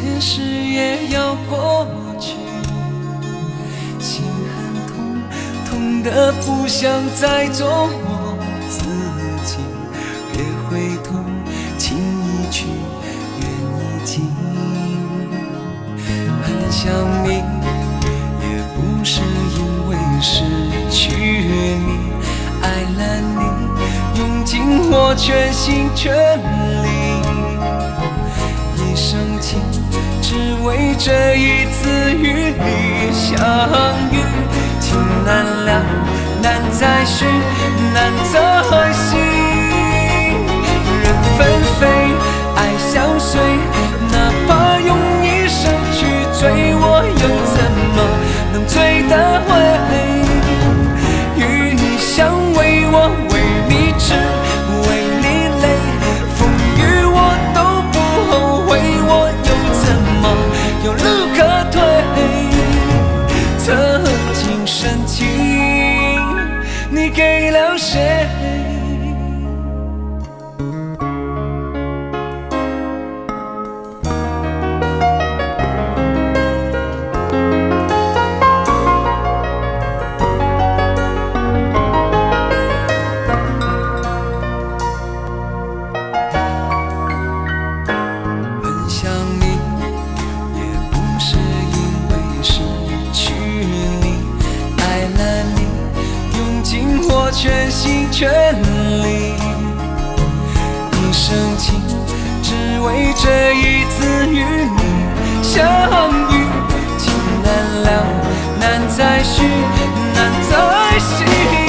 事也要过去，心很痛，痛得不想再做我自己。越会痛，情已去，缘已尽。很想你，也不是因为失去你，爱了你，用尽我全心全力。一生情，只为这一次与你相遇。情难了，难再续，难再续。人纷飞，爱相随，哪怕用一生去追，我又怎么能追得回？与你相偎，我为你痴，为你累，风雨我都不后悔，我又怎么有路可退？曾经深情，你给了谁？全心全力，一生情，只为这一次与你相遇。情难了，难再续，难再续。